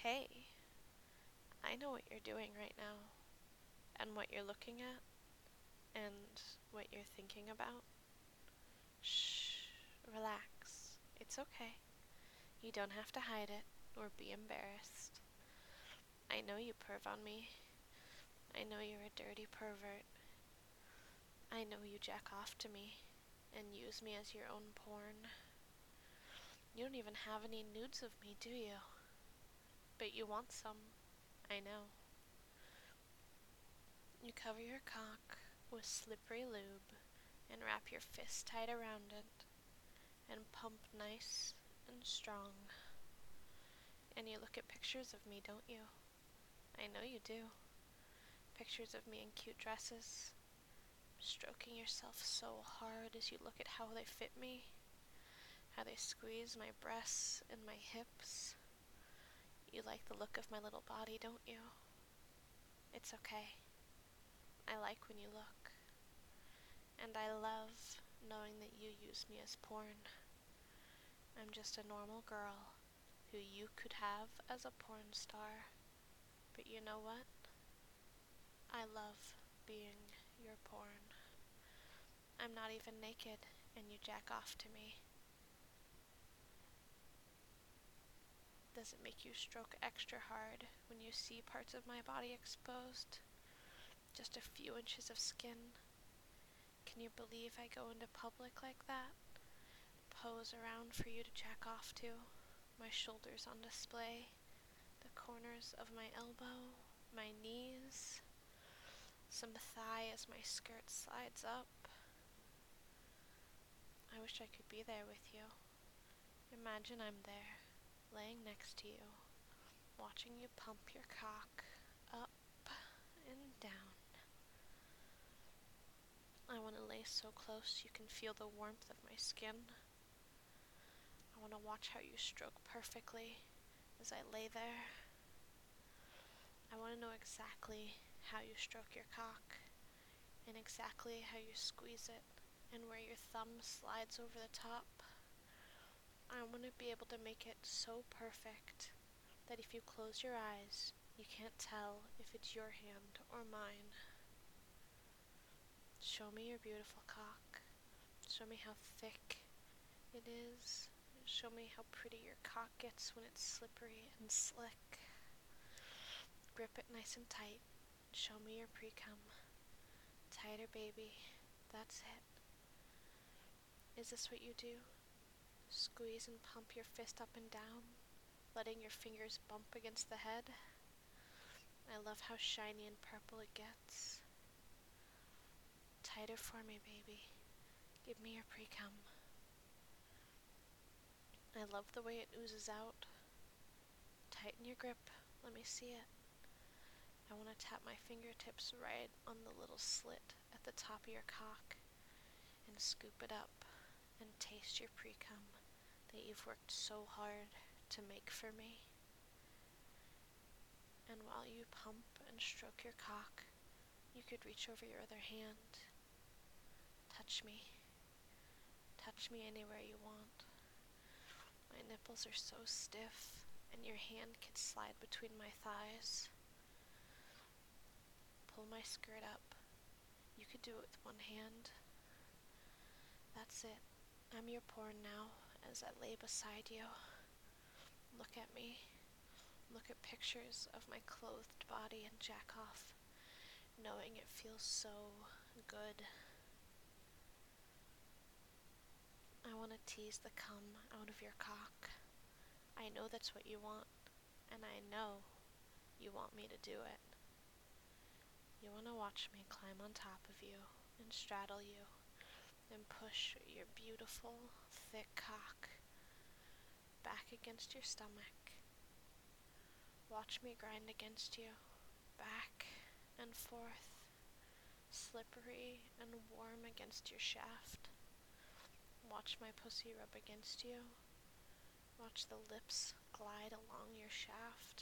Hey, I know what you're doing right now, and what you're looking at, and what you're thinking about. Shh, relax. It's okay. You don't have to hide it or be embarrassed. I know you perv on me. I know you're a dirty pervert. I know you jack off to me and use me as your own porn. You don't even have any nudes of me, do you? But you want some. I know. You cover your cock with slippery lube and wrap your fist tight around it and pump nice and strong. And you look at pictures of me, don't you? I know you do. Pictures of me in cute dresses, stroking yourself so hard as you look at how they fit me, how they squeeze my breasts and my hips. You like the look of my little body, don't you? It's okay. I like when you look. And I love knowing that you use me as porn. I'm just a normal girl who you could have as a porn star. But you know what? I love being your porn. I'm not even naked, and you jack off to me. Does it make you stroke extra hard when you see parts of my body exposed? Just a few inches of skin? Can you believe I go into public like that? Pose around for you to jack off to, my shoulders on display, the corners of my elbow, my knees, some thigh as my skirt slides up. I wish I could be there with you. Imagine I'm there, laying next to you, watching you pump your cock up and down. I want to lay so close you can feel the warmth of my skin. I want to watch how you stroke perfectly as I lay there. I want to know exactly how you stroke your cock, and exactly how you squeeze it, and where your thumb slides over the top. I want to be able to make it so perfect that if you close your eyes, you can't tell if it's your hand or mine. Show me your beautiful cock. Show me how thick it is. Show me how pretty your cock gets when it's slippery and slick. Grip it nice and tight. Show me your pre-cum. Tighter, baby. That's it. Is this what you do? Squeeze and pump your fist up and down, letting your fingers bump against the head? I love how shiny and purple it gets. Tighter for me, baby. Give me your pre-cum. I love the way it oozes out. Tighten your grip. Let me see it. I want to tap my fingertips right on the little slit at the top of your cock and scoop it up and taste your pre-cum that you've worked so hard to make for me. And while you pump and stroke your cock, you could reach over your other hand. Touch me. Touch me anywhere you want. My nipples are so stiff, and your hand could slide between my thighs. Pull my skirt up. You could do it with one hand. That's it. I'm your porn now as I lay beside you. Look at me. Look at pictures of my clothed body and jack off, knowing it feels so good. I want to tease the cum out of your cock. I know that's what you want, and I know you want me to do it. You want to watch me climb on top of you and straddle you and push your beautiful, thick cock back against your stomach. Watch me grind against you, back and forth, slippery and warm against your shaft. Watch my pussy rub against you. Watch the lips glide along your shaft.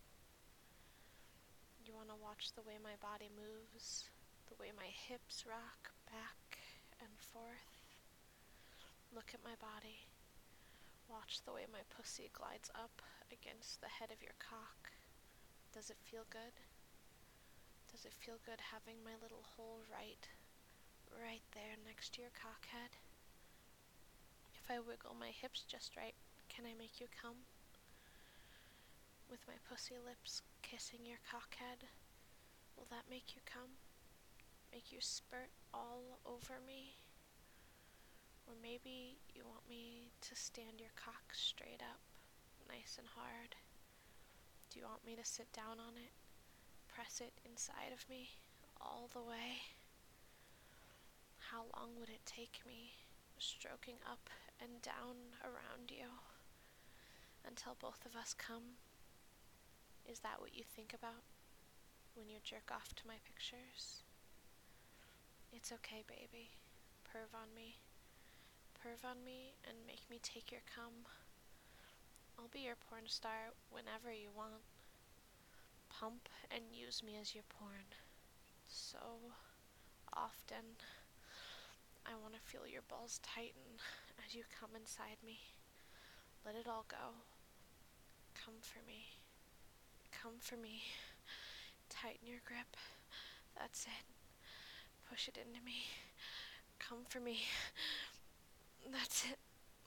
You want to watch the way my body moves, the way my hips rock back and forth. Look at my body. Watch the way my pussy glides up against the head of your cock. Does it feel good? Does it feel good having my little hole right there next to your cock head? If I wiggle my hips just right, can I make you come? With my pussy lips kissing your cock head, will that make you come? Make you spurt all over me? Or maybe you want me to stand your cock straight up, nice and hard. Do you want me to sit down on it, press it inside of me, all the way? How long would it take me, stroking up and down around you, until both of us come? Is that what you think about when you jerk off to my pictures? It's okay, baby. Perv on me. Perv on me and make me take your cum. I'll be your porn star whenever you want. Pump and use me as your porn. So often. I want to feel your balls tighten as you come inside me. Let it all go. Come for me. Come for me. Tighten your grip. That's it. Push it into me. Come for me. That's it.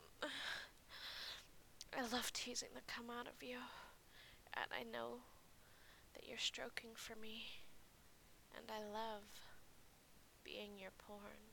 I love teasing the cum out of you. And I know that you're stroking for me. And I love being your porn.